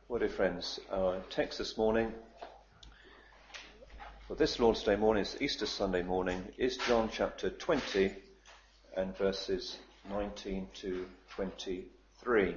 Well, dear friends, our text this morning, for this Lord's Day morning, it's Easter Sunday morning, is John chapter 20 and verses 19 to 23.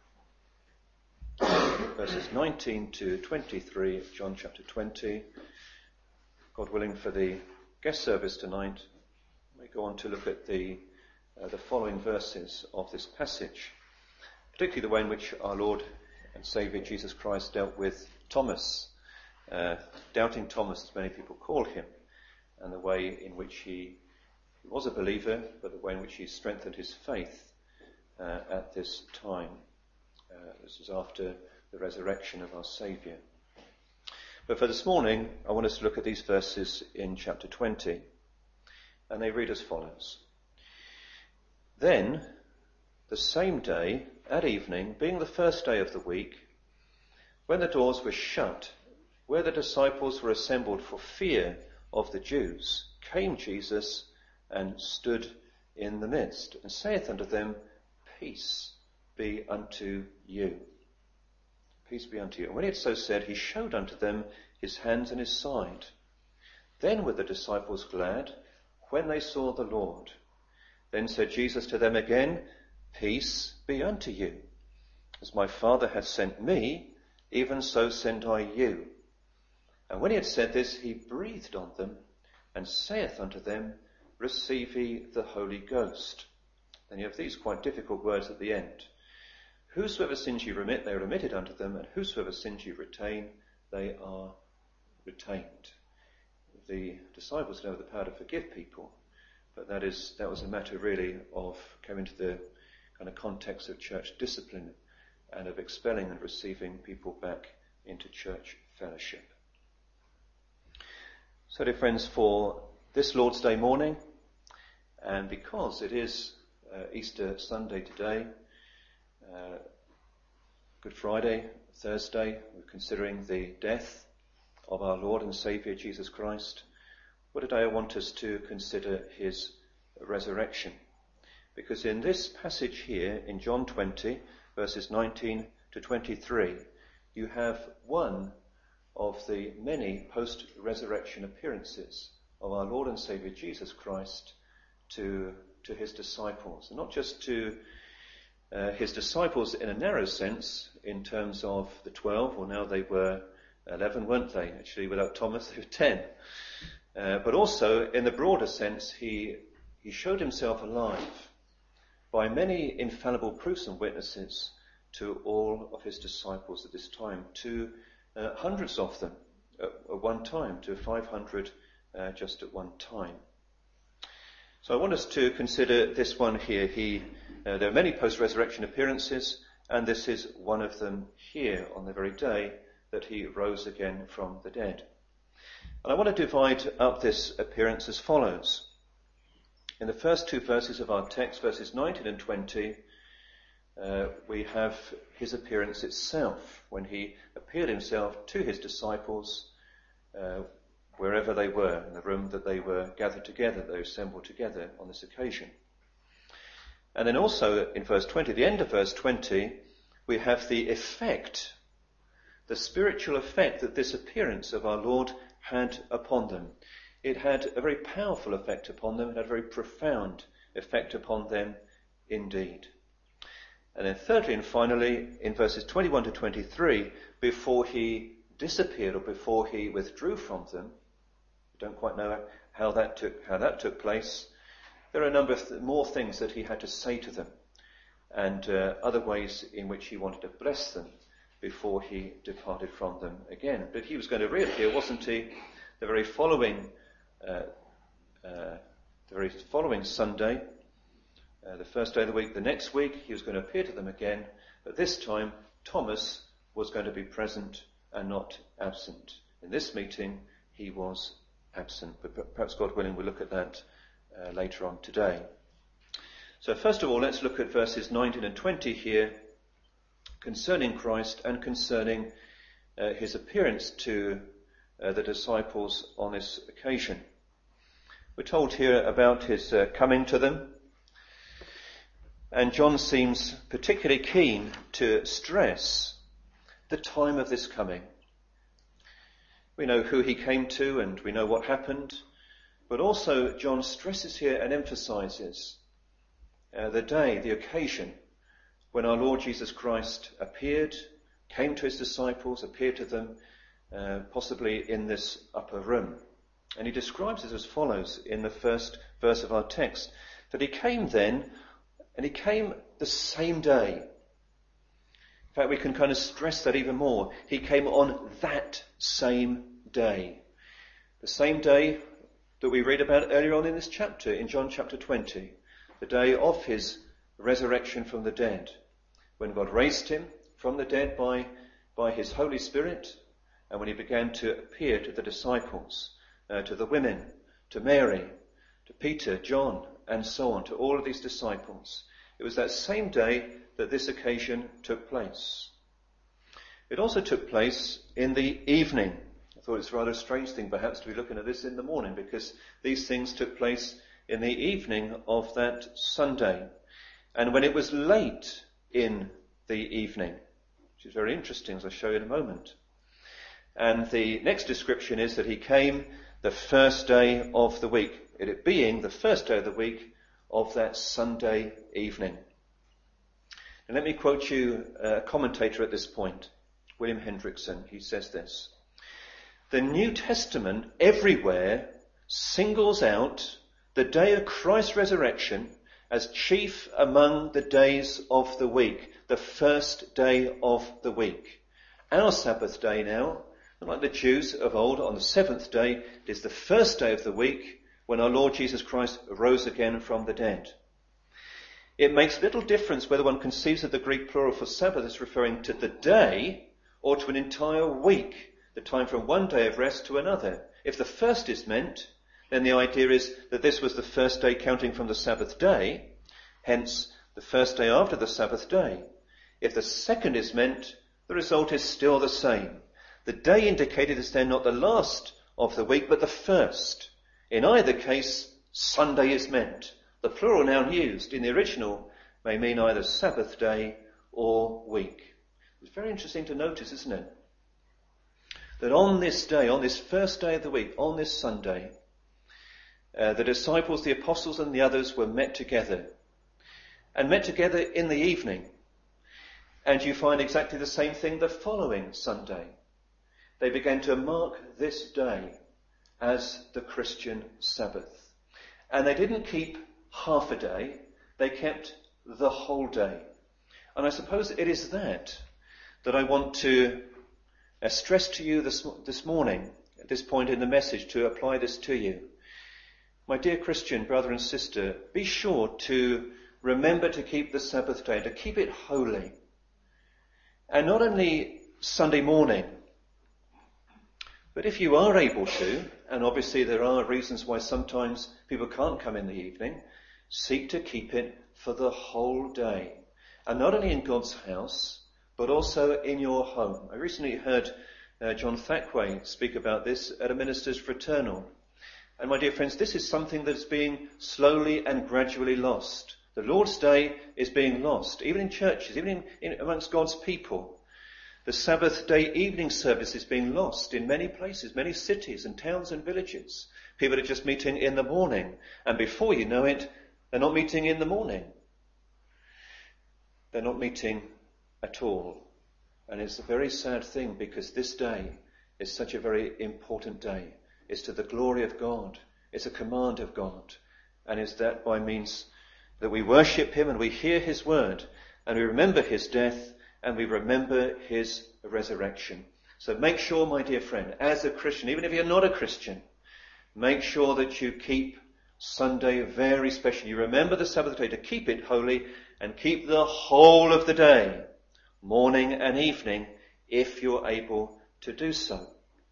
Verses 19 to 23, John chapter 20. God willing, for the guest service tonight, we go on to look at the following verses of this passage, particularly the way in which our Lord and Saviour Jesus Christ dealt with Thomas, doubting Thomas, as many people call him, and the way in which he was a believer, but the way in which he strengthened his faith at this time. This was after the resurrection of our Saviour. But for this morning, I want us to look at these verses in chapter 20, and they read as follows. Then, the same day, at evening, being the first day of the week, when the doors were shut, where the disciples were assembled for fear of the Jews, came Jesus and stood in the midst, and saith unto them, Peace be unto you. Peace be unto you. And when he had so said, he showed unto them his hands and his side. Then were the disciples glad when they saw the Lord. Then said Jesus to them again, Peace be unto you. As my Father hath sent me, even so send I you. And when he had said this, he breathed on them, and saith unto them, Receive ye the Holy Ghost. Then you have these quite difficult words at the end. Whosoever sins ye remit, they are remitted unto them, and whosoever sins ye retain, they are retained. The disciples don't have the power to forgive people, but that was a matter really of coming to the kind of context of church discipline and of expelling and receiving people back into church fellowship. So, dear friends, for this Lord's Day morning, and because it is Easter Sunday today, Good Friday, Thursday, we're considering the death of our Lord and Saviour Jesus Christ. Well, today I want us to consider his resurrection. Because in this passage here, in John 20, verses 19 to 23, you have one of the many post-resurrection appearances of our Lord and Saviour Jesus Christ to his disciples. And not just to his disciples in a narrow sense, in terms of the 12, well now they were 11, weren't they? Actually, without Thomas, they were 10. But also, in the broader sense, he showed himself alive by many infallible proofs and witnesses to all of his disciples at this time, to hundreds of them at one time, to 500 just at one time. So I want us to consider this one here. There are many post-resurrection appearances, and this is one of them here on the very day that he rose again from the dead. And I want to divide up this appearance as follows. In the first two verses of our text, verses 19 and 20, we have his appearance itself, when he appeared himself to his disciples wherever they were, in the room that they were gathered together, they assembled together on this occasion. And then also in verse 20, the end of verse 20, we have the effect, the spiritual effect that this appearance of our Lord had upon them. It had a very powerful effect upon them. It had a very profound effect upon them indeed. And then thirdly and finally, in verses 21 to 23, before he disappeared or before he withdrew from them, we don't quite know how that took place. There are a number of more things that he had to say to them, and other ways in which he wanted to bless them before he departed from them again. But he was going to reappear, wasn't he? The very following Sunday, the first day of the week, the next week, he was going to appear to them again. But this time, Thomas was going to be present and not absent. In this meeting, he was absent. But perhaps, God willing, we'll look at that later on today. So first of all, let's look at verses 19 and 20 here, concerning Christ and concerning his appearance to the disciples on this occasion. We're told here about his coming to them, and John seems particularly keen to stress the time of this coming. We know who he came to and we know what happened, but also John stresses here and emphasizes the day, the occasion when our Lord Jesus Christ appeared, came to his disciples, appeared to them, possibly in this upper room. And he describes it as follows in the first verse of our text, that he came then, and he came the same day. In fact, we can kind of stress that even more. He came on that same day. The same day that we read about earlier on in this chapter, in John chapter 20, the day of his resurrection from the dead, when God raised him from the dead by his Holy Spirit, and when he began to appear to the disciples, to the women, to Mary, to Peter, John, and so on, to all of these disciples. It was that same day that this occasion took place. It also took place in the evening. I thought it's a rather strange thing perhaps to be looking at this in the morning, because these things took place in the evening of that Sunday. And when it was late in the evening, which is very interesting, as I'll show you in a moment. And the next description is that he came the first day of the week, it being the first day of the week of that Sunday evening. And let me quote you a commentator at this point, William Hendrickson. He says this: "The New Testament everywhere singles out the day of Christ's resurrection as chief among the days of the week, the first day of the week. Our Sabbath day now, like the Jews of old, on the seventh day, it is the first day of the week when our Lord Jesus Christ rose again from the dead. It makes little difference whether one conceives of the Greek plural for Sabbath as referring to the day or to an entire week, the time from one day of rest to another. If the first is meant, then the idea is that this was the first day counting from the Sabbath day, hence the first day after the Sabbath day. If the second is meant, the result is still the same. The day indicated is then not the last of the week, but the first. In either case, Sunday is meant. The plural noun used in the original may mean either Sabbath day or week." It's very interesting to notice, isn't it? That on this day, on this first day of the week, on this Sunday, the disciples, the apostles and the others were met together. And met together in the evening. And you find exactly the same thing the following Sunday. They began to mark this day as the Christian Sabbath. And they didn't keep half a day, they kept the whole day. And I suppose it is that I want to stress to you this morning, at this point in the message, to apply this to you. My dear Christian brother and sister, be sure to remember to keep the Sabbath day, to keep it holy. And not only Sunday morning, but if you are able to, and obviously there are reasons why sometimes people can't come in the evening, seek to keep it for the whole day. And not only in God's house, but also in your home. I recently heard John Thackway speak about this at a minister's fraternal. And my dear friends, this is something that's being slowly and gradually lost. The Lord's Day is being lost, even in churches, even in amongst God's people. The Sabbath day evening service is being lost in many places, many cities and towns and villages. People are just meeting in the morning, and before you know it, they're not meeting in the morning. They're not meeting at all. And it's a very sad thing, because this day is such a very important day. It's to the glory of God. It's a command of God. And it's that by means that we worship him and we hear his word and we remember his death and we remember his resurrection. So make sure, my dear friend, as a Christian, even if you're not a Christian, make sure that you keep Sunday very special. You remember the Sabbath day to keep it holy and keep the whole of the day, morning and evening, if you're able to do so.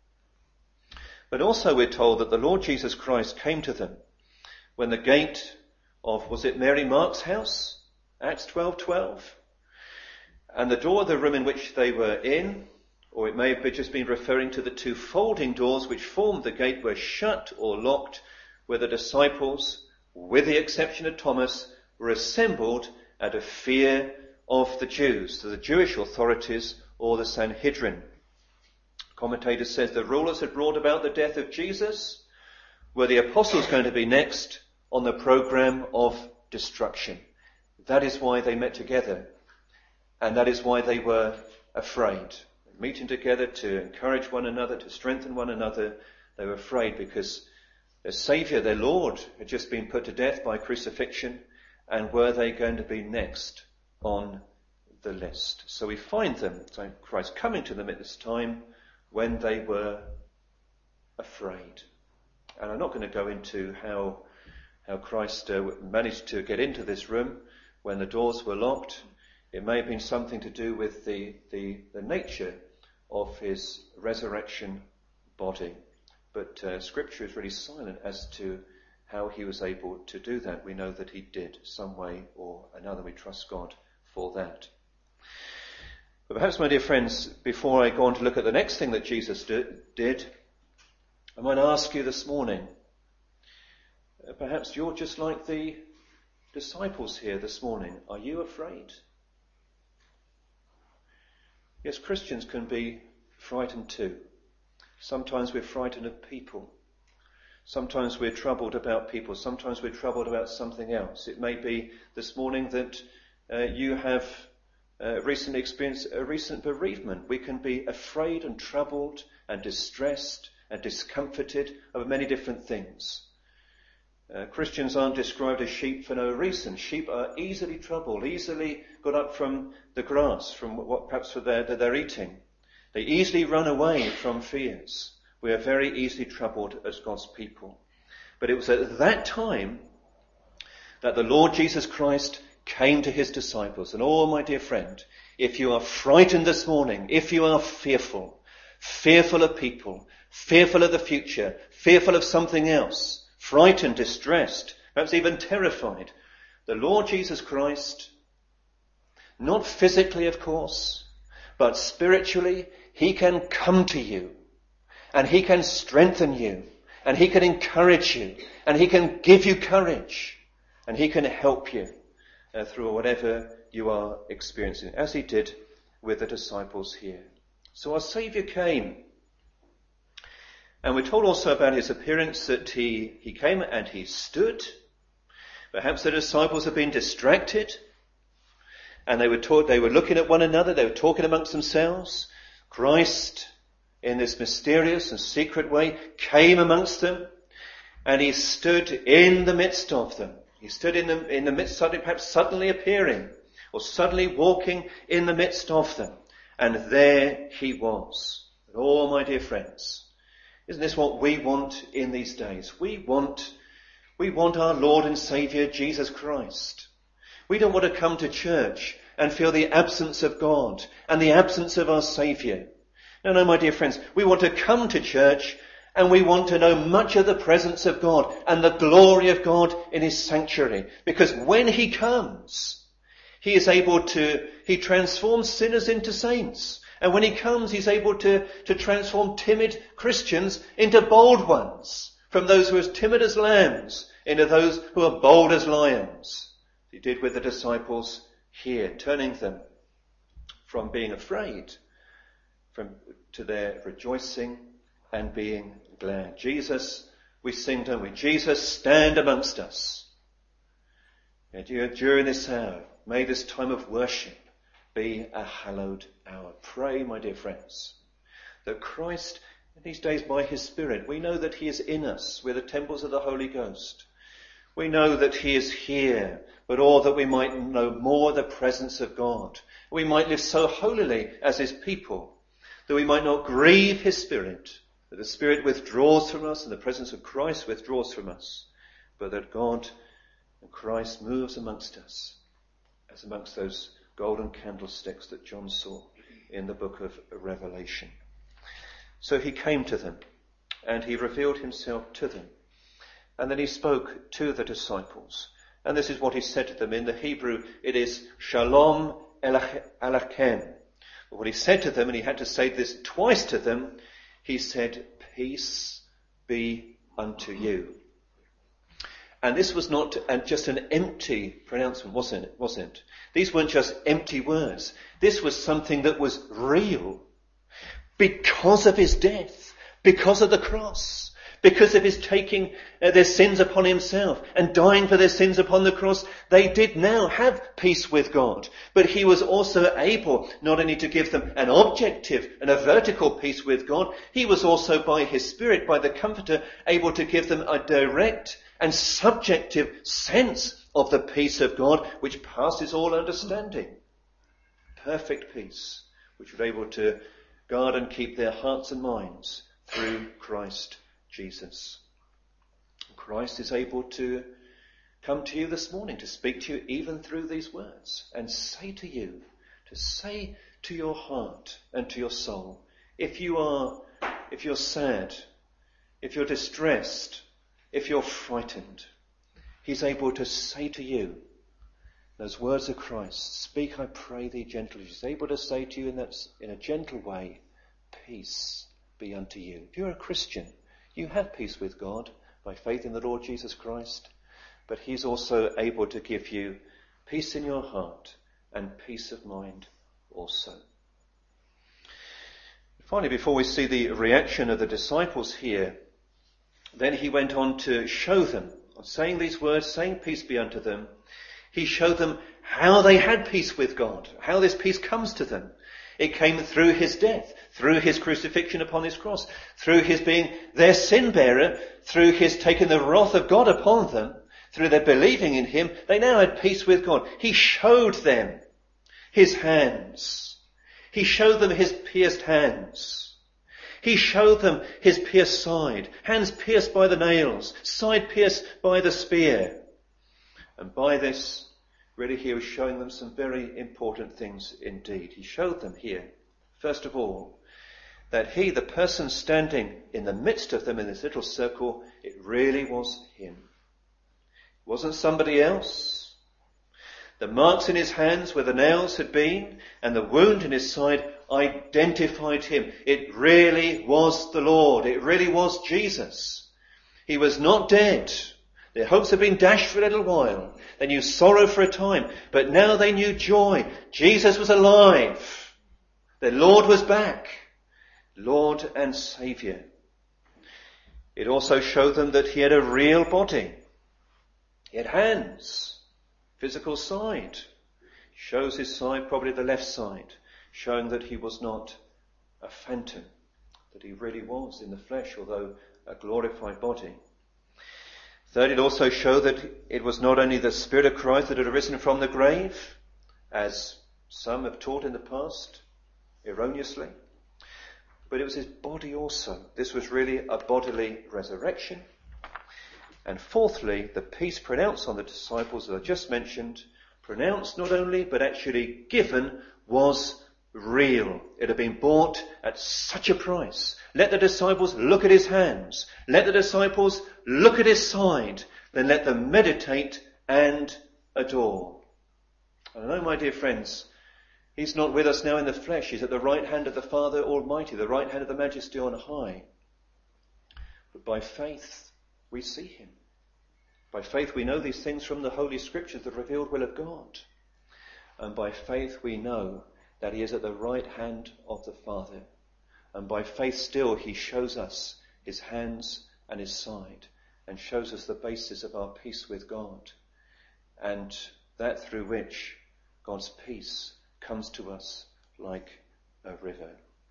But also we're told that the Lord Jesus Christ came to them when the gate of, was it Mary Mark's house? Acts 12:12. And the door of the room in which they were in, or it may have just been referring to the two folding doors which formed the gate, were shut or locked, where the disciples, with the exception of Thomas, were assembled out of fear of the Jews, the Jewish authorities or the Sanhedrin. Commentator says the rulers had brought about the death of Jesus. Were the apostles going to be next on the program of destruction? That is why they met together, and that is why they were afraid. Meeting together to encourage one another, to strengthen one another, they were afraid because their Saviour, their Lord, had just been put to death by crucifixion, and were they going to be next on the list? So we find them, Christ coming to them at this time when they were afraid. And I'm not going to go into how Christ managed to get into this room when the doors were locked. It may have been something to do with the nature of his resurrection body. But Scripture is really silent as to how he was able to do that. We know that he did some way or another. We trust God for that. But perhaps, my dear friends, before I go on to look at the next thing that Jesus did, I might ask you this morning, perhaps you're just like the disciples here this morning. Are you afraid? Yes, Christians can be frightened too. Sometimes we're frightened of people. Sometimes we're troubled about people. Sometimes we're troubled about something else. It may be this morning that you have recently experienced a recent bereavement. We can be afraid and troubled and distressed and discomforted over many different things. Christians aren't described as sheep for no reason. Sheep are easily troubled, easily got up from the grass, from what perhaps they're eating. They easily run away from fears. We are very easily troubled as God's people. But it was at that time that the Lord Jesus Christ came to his disciples. And oh, my dear friend, if you are frightened this morning, if you are fearful of people, fearful of the future, fearful of something else, frightened, distressed, perhaps even terrified, the Lord Jesus Christ, not physically of course, but spiritually, he can come to you and he can strengthen you and he can encourage you and he can give you courage and he can help you through whatever you are experiencing, as he did with the disciples here. So our Saviour came. And we're told also about his appearance that he came and he stood. Perhaps the disciples had been distracted and they were looking at one another, they were talking amongst themselves. Christ, in this mysterious and secret way, came amongst them and he stood in the midst of them. He stood in the midst, perhaps suddenly appearing or suddenly walking in the midst of them. And there he was. Oh, my dear friends, isn't this what we want in these days? We want our Lord and Saviour, Jesus Christ. We don't want to come to church and feel the absence of God and the absence of our Saviour. No, my dear friends, we want to come to church and we want to know much of the presence of God and the glory of God in his sanctuary. Because when he comes, he transforms sinners into saints. And when he comes, he's able to transform timid Christians into bold ones. From those who are as timid as lambs into those who are bold as lions. He did with the disciples here, turning them from being afraid to their rejoicing and being glad. Jesus, we sing, don't we? Jesus, stand amongst us. And during this hour, may this time of worship be a hallowed hour. Pray, my dear friends, that Christ, in these days by his Spirit, we know that he is in us. We're the temples of the Holy Ghost. We know that he is here, but all that we might know more the presence of God. We might live so holily as his people that we might not grieve his Spirit, that the Spirit withdraws from us and the presence of Christ withdraws from us, but that God and Christ moves amongst us as amongst those golden candlesticks that John saw in the book of Revelation. So he came to them and he revealed himself to them. And then he spoke to the disciples. And this is what he said to them. In the Hebrew, it is Shalom Aleichem. But what he said to them, and he had to say this twice to them, he said, peace be unto you. And this was not just an empty pronouncement, wasn't? These weren't just empty words. This was something that was real. Because of his death, because of the cross, because of his taking their sins upon himself and dying for their sins upon the cross, they did now have peace with God. But he was also able not only to give them an objective and a vertical peace with God, he was also by his Spirit, by the Comforter, able to give them a direct and subjective sense of the peace of God, which passes all understanding. Perfect peace, which was able to guard and keep their hearts and minds through Christ Jesus. Christ is able to come to you this morning, to speak to you even through these words, and say to you, to say to your heart and to your soul, if you're sad, if you're distressed, if you're frightened, he's able to say to you those words of Christ, speak, I pray thee, gently. He's able to say to you in a gentle way, peace be unto you. If you're a Christian, you have peace with God by faith in the Lord Jesus Christ, but he's also able to give you peace in your heart and peace of mind also. Finally, before we see the reaction of the disciples here, then he went on to show them, saying these words, saying peace be unto them, he showed them how they had peace with God, how this peace comes to them. It came through his death, through his crucifixion upon his cross, through his being their sin bearer, through his taking the wrath of God upon them, through their believing in him. They now had peace with God. He showed them his hands. He showed them his pierced hands. He showed them his pierced side, hands pierced by the nails, side pierced by the spear. And by this, really he was showing them some very important things indeed. He showed them here, first of all, that he, the person standing in the midst of them in this little circle, it really was him. It wasn't somebody else. The marks in his hands where the nails had been and the wound in his side identified him. It really was the Lord. It really was Jesus. He was not dead. Their hopes had been dashed for a little while. They knew sorrow for a time, but now they knew joy. Jesus was alive. Their Lord was back. Lord and Saviour. It also showed them that he had a real body. He had hands, physical side. Shows his side, probably the left side, showing that he was not a phantom, that he really was in the flesh, although a glorified body. Third, it also showed that it was not only the Spirit of Christ that had arisen from the grave, as some have taught in the past, erroneously, but it was his body also. This was really a bodily resurrection. And fourthly, the peace pronounced on the disciples that I just mentioned, pronounced not only, but actually given, was real. It had been bought at such a price. Let the disciples look at his hands. Let the disciples look at his side. Then let them meditate and adore. I know, my dear friends, he's not with us now in the flesh. He's at the right hand of the Father Almighty, the right hand of the Majesty on high. But by faith, we see him. By faith, we know these things from the Holy Scriptures, the revealed will of God. And by faith, we know that he is at the right hand of the Father. And by faith still, he shows us his hands and his side, and shows us the basis of our peace with God, and that through which God's peace comes to us like a river.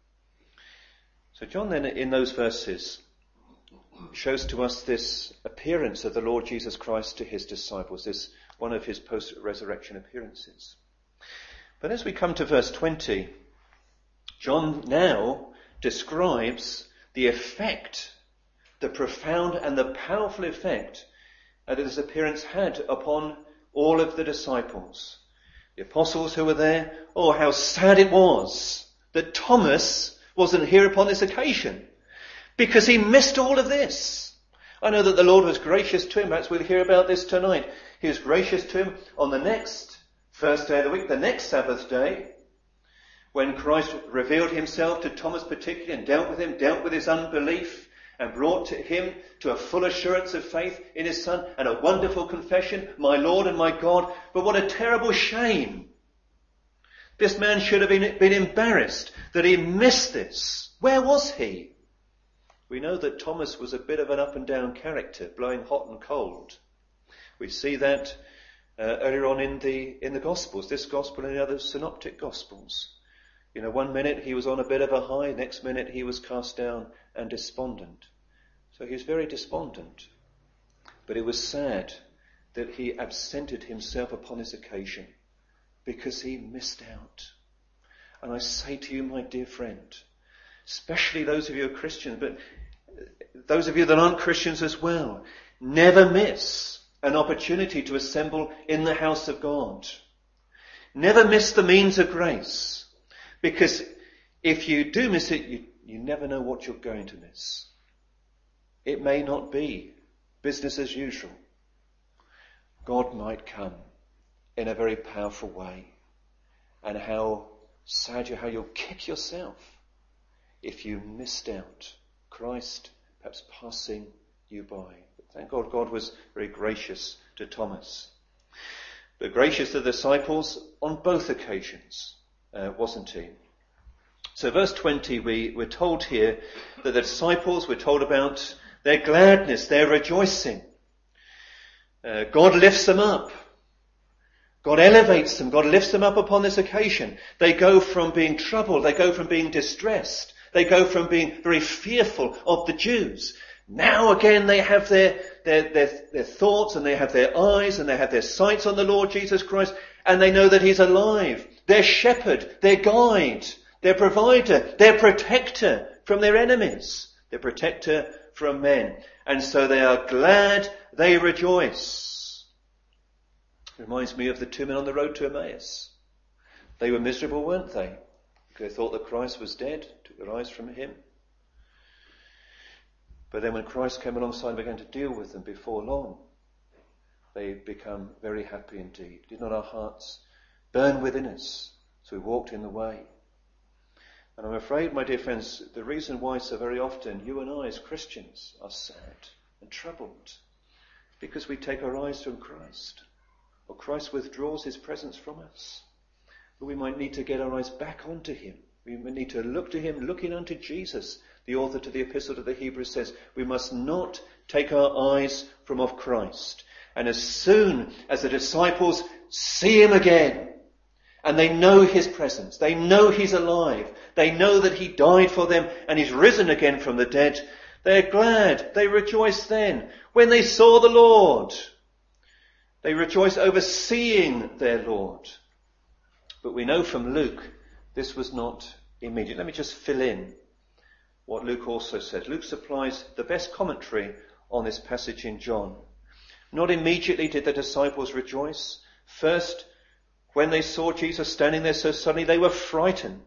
So John then, in those verses, shows to us this appearance of the Lord Jesus Christ to his disciples, this one of his post-resurrection appearances. But as we come to verse 20, John now describes the effect, the profound and the powerful effect that his appearance had upon all of the disciples. The apostles who were there, oh, how sad it was that Thomas wasn't here upon this occasion, because he missed all of this. I know that the Lord was gracious to him. Perhaps we'll hear about this tonight. He was gracious to him on the next first day of the week, the next Sabbath day, when Christ revealed himself to Thomas particularly and dealt with him, dealt with his unbelief, and brought to him to a full assurance of faith in his Son and a wonderful confession, my Lord and my God. But what a terrible shame. This man should have been embarrassed that he missed this. Where was he? We know that Thomas was a bit of an up and down character, blowing hot and cold. We see that earlier on in the Gospels, this Gospel and the other synoptic Gospels. One minute he was on a bit of a high, next minute he was cast down and despondent. So he was very despondent. But it was sad that he absented himself upon this occasion because he missed out. And I say to you, my dear friend, especially those of you who are Christians, but those of you that aren't Christians as well, never miss an opportunity to assemble in the house of God. Never miss the means of grace. Because if you do miss it, you never know what you're going to miss. It may not be business as usual. God might come in a very powerful way. And how sad how you'll kick yourself if you missed out Christ perhaps passing you by. But thank God, God was very gracious to Thomas. But gracious to the disciples on both occasions. Wasn't he? So verse 20, we're told here that the disciples were told about their gladness, their rejoicing. God lifts them up. God elevates them. God lifts them up upon this occasion. They go from being troubled. They go from being distressed. They go from being very fearful of the Jews. Now again they have their thoughts and they have their eyes and they have their sights on the Lord Jesus Christ, and they know that he's alive. Their shepherd, their guide, their provider, their protector from their enemies, their protector from men. And so they are glad, they rejoice. It reminds me of the two men on the road to Emmaus. They were miserable, weren't they? Because they thought that Christ was dead, took their eyes from him. But then when Christ came alongside and began to deal with them before long, they become very happy indeed. Did not our hearts burn within us as we walked in the way? And I'm afraid, my dear friends, the reason why so very often you and I as Christians are sad and troubled is because we take our eyes from Christ, or Christ withdraws his presence from us. But we might need to get our eyes back onto him. We need to look to him, looking unto Jesus. The author to the Epistle to the Hebrews says, we must not take our eyes from off Christ. And as soon as the disciples see him again, and they know his presence, they know he's alive, they know that he died for them and he's risen again from the dead, they're glad, they rejoice then. When they saw the Lord, they rejoice over seeing their Lord. But we know from Luke, this was not immediate. Let me just fill in what Luke also said. Luke supplies the best commentary on this passage in John. Not immediately did the disciples rejoice. First, when they saw Jesus standing there so suddenly, they were frightened.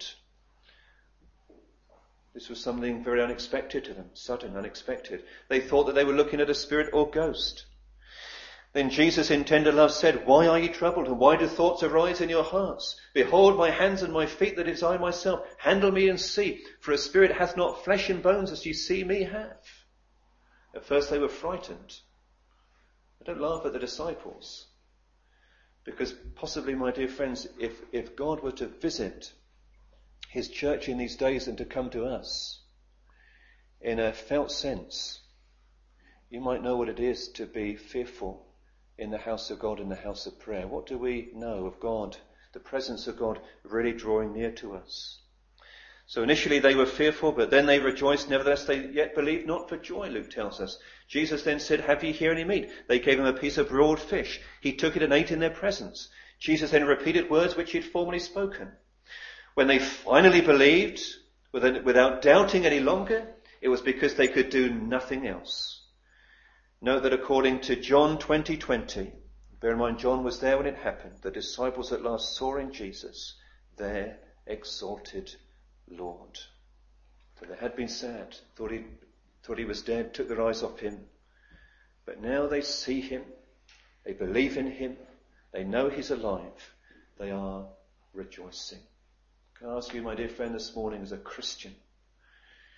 This was something very unexpected to them, sudden, unexpected. They thought that they were looking at a spirit or ghost. Then Jesus in tender love said, why are ye troubled, and why do thoughts arise in your hearts? Behold my hands and my feet, that it is I myself. Handle me and see, for a spirit hath not flesh and bones as ye see me have. At first they were frightened. I don't laugh at the disciples, because possibly, my dear friends, if God were to visit his church in these days and to come to us in a felt sense, you might know what it is to be fearful in the house of God, in the house of prayer. What do we know of God, the presence of God really drawing near to us? So initially they were fearful, but then they rejoiced. Nevertheless, they yet believed not for joy, Luke tells us. Jesus then said, have ye here any meat? They gave him a piece of broiled fish. He took it and ate in their presence. Jesus then repeated words which he had formerly spoken. When they finally believed, without doubting any longer, it was because they could do nothing else. Note that according to John 20:20, bear in mind John was there when it happened, the disciples at last saw in Jesus their exalted Lord. So they had been sad, thought he was dead, took their eyes off him. But now they see him, they believe in him, they know he's alive, they are rejoicing. Can I ask you, my dear friend, this morning as a Christian,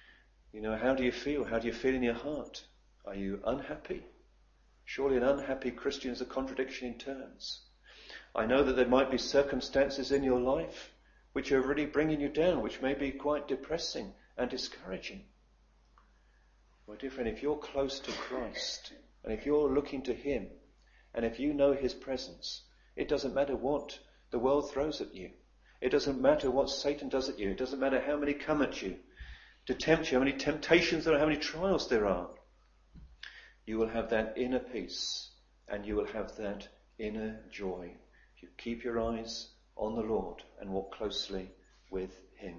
How do you feel? How do you feel in your heart? Are you unhappy? Surely an unhappy Christian is a contradiction in terms. I know that there might be circumstances in your life which are really bringing you down, which may be quite depressing and discouraging. My dear friend, if you're close to Christ, and if you're looking to him, and if you know his presence, it doesn't matter what the world throws at you. It doesn't matter what Satan does at you. It doesn't matter how many come at you to tempt you, how many temptations there are, how many trials there are. You will have that inner peace, and you will have that inner joy if you keep your eyes on the Lord and walk closely with him.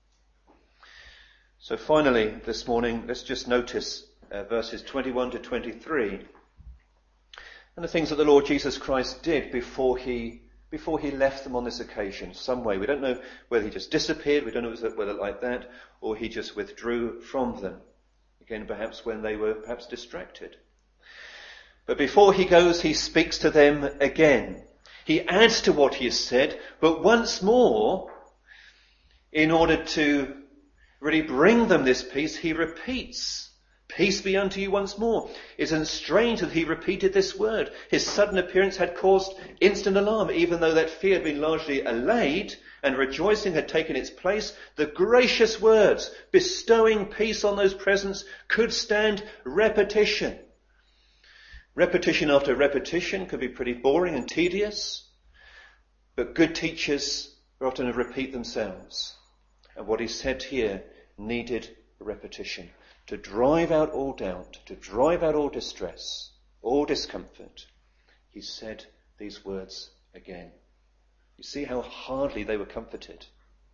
So finally, this morning, let's just notice verses 21 to 23 and the things that the Lord Jesus Christ did before he left them on this occasion, some way. We don't know whether he just disappeared, we don't know whether like that, or he just withdrew from them. Again, perhaps when they were perhaps distracted. But before he goes, he speaks to them again. He adds to what he has said, but once more, in order to really bring them this peace, he repeats, "Peace be unto you" once more. Isn't strange that he repeated this word. His sudden appearance had caused instant alarm, even though that fear had been largely allayed and rejoicing had taken its place. The gracious words bestowing peace on those present could stand repetition. Repetition after repetition could be pretty boring and tedious, but good teachers often repeat themselves. And what he said here needed repetition to drive out all doubt, to drive out all distress, all discomfort. He said these words again. You see how hardly they were comforted.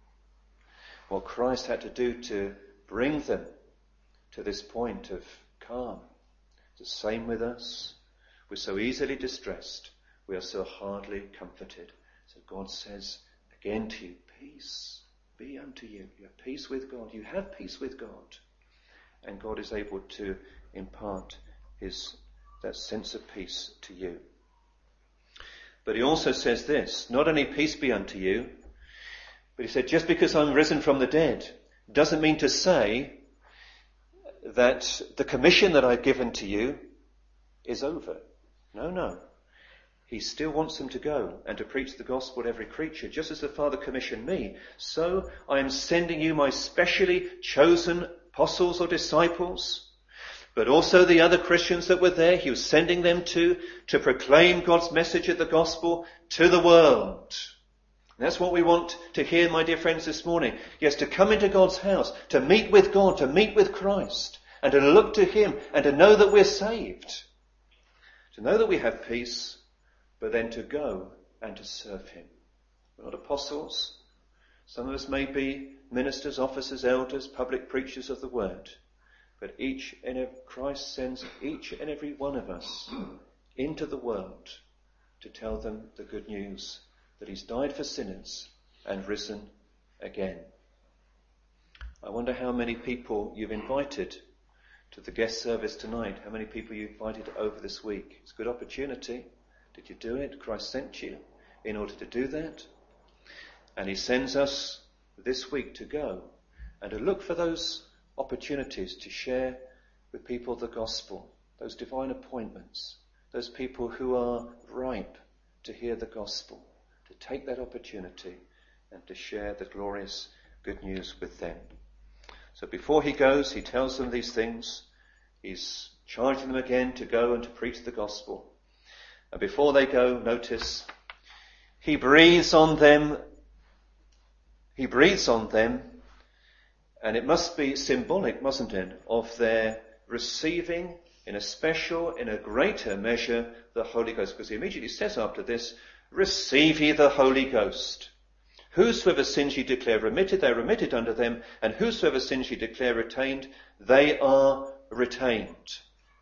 What Christ had to do to bring them to this point of calm. The same with us. We're so easily distressed. We are so hardly comforted. So God says again to you, peace be unto you. You have peace with God. You have peace with God. And God is able to impart that sense of peace to you. But he also says this, not only peace be unto you, but he said, just because I'm risen from the dead doesn't mean to say that the commission that I've given to you is over. No. He still wants them to go and to preach the gospel to every creature. Just as the Father commissioned me, so I am sending you my specially chosen apostles or disciples, but also the other Christians that were there. He was sending them to proclaim God's message of the gospel to the world. And that's what we want to hear, my dear friends, this morning. Yes, to come into God's house, to meet with God, to meet with Christ, and to look to him, and to know that we're saved. To know that we have peace, but then to go and to serve him. We're not apostles. Some of us may be ministers, officers, elders, public preachers of the word. But Christ sends each and every one of us into the world to tell them the good news that he's died for sinners and risen again. I wonder how many people you've invited to the guest service tonight. How many people you invited over this week? It's a good opportunity. Did you do it? Christ sent you in order to do that. And he sends us this week to go and to look for those opportunities to share with people the gospel, those divine appointments, those people who are ripe to hear the gospel, to take that opportunity and to share the glorious good news with them. So before he goes, he tells them these things. He's charging them again to go and to preach the gospel. And before they go, notice, he breathes on them. He breathes on them, and it must be symbolic, mustn't it, of their receiving in a special, in a greater measure, the Holy Ghost. Because he immediately says after this, receive ye the Holy Ghost. Whosoever sins ye declare remitted, they are remitted unto them, and whosoever sins ye declare retained, they are retained.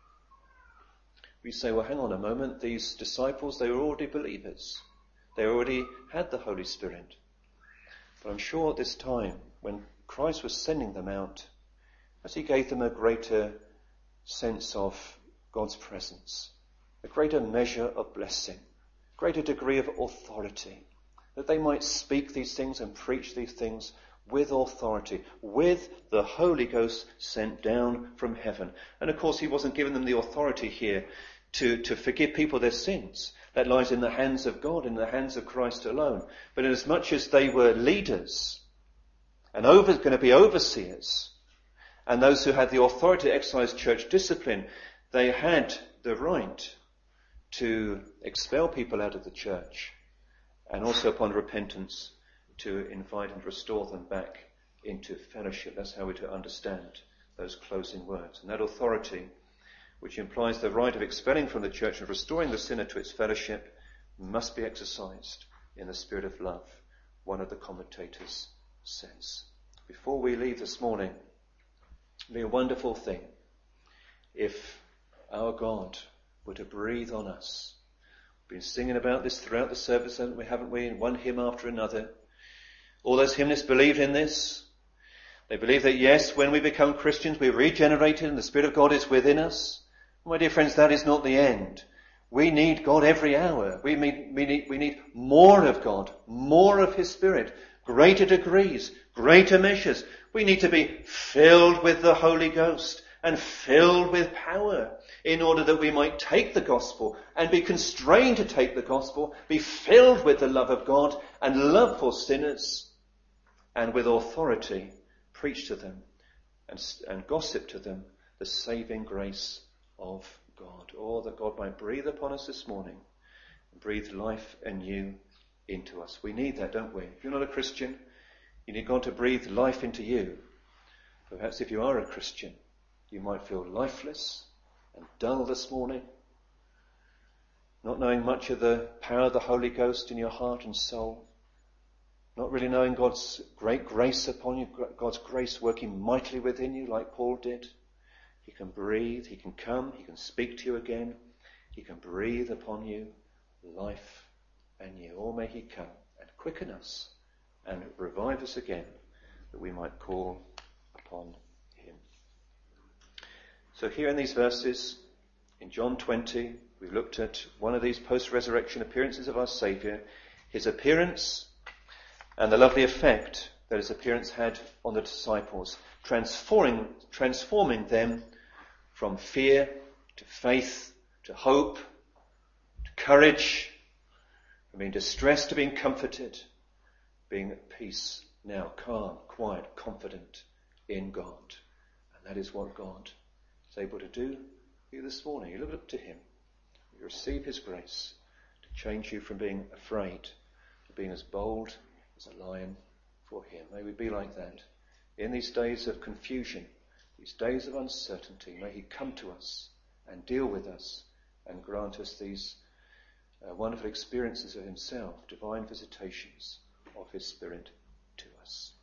We say, well, hang on a moment, these disciples, they were already believers. They already had the Holy Spirit. But I'm sure at this time, when Christ was sending them out, as he gave them a greater sense of God's presence, a greater measure of blessing, greater degree of authority, that they might speak these things and preach these things with authority, with the Holy Ghost sent down from heaven. And of course he wasn't giving them the authority here to forgive people their sins. That lies in the hands of God, in the hands of Christ alone. But inasmuch as they were leaders and going to be overseers, and those who had the authority to exercise church discipline, they had the right to expel people out of the church, and also upon repentance to invite and restore them back into fellowship. That's how we're to understand those closing words. And that authority, which implies the right of expelling from the church and restoring the sinner to its fellowship, must be exercised in the spirit of love, one of the commentators says. Before we leave this morning, it would be a wonderful thing if our God were to breathe on us. We've been singing about this throughout the service, haven't we? In one hymn after another. All those hymnists believed in this. They believe that yes, when we become Christians, we're regenerated and the Spirit of God is within us. My dear friends, that is not the end. We need God every hour. We need more of God, more of His Spirit, greater degrees, greater measures. We need to be filled with the Holy Ghost and filled with power in order that we might take the gospel and be constrained to take the gospel, be filled with the love of God and love for sinners, and with authority preach to them and gossip to them the saving grace of God. Oh, that God might breathe upon us this morning and breathe life anew into us. We need that, don't we? If you're not a Christian, you need God to breathe life into you. Perhaps if you are a Christian, you might feel lifeless and dull this morning, not knowing much of the power of the Holy Ghost in your heart and soul, not really knowing God's great grace upon you, God's grace working mightily within you like Paul did. He can breathe, He can come, He can speak to you again, He can breathe upon you life anew. Oh, may He come and quicken us and revive us again, that we might call upon Him. So here in these verses, in John 20, we've looked at one of these post-resurrection appearances of our Saviour, His appearance and the lovely effect that His appearance had on the disciples, transforming them from fear to faith to hope to courage, from being distressed to being comforted, being at peace now, calm, quiet, confident in God. And that is what God is able to do for you this morning. You look up to Him. You receive His grace to change you from being afraid to being as bold as a lion for Him. May we be like that. In these days of confusion, these days of uncertainty, may He come to us and deal with us and grant us these wonderful experiences of Himself, divine visitations of His Spirit to us.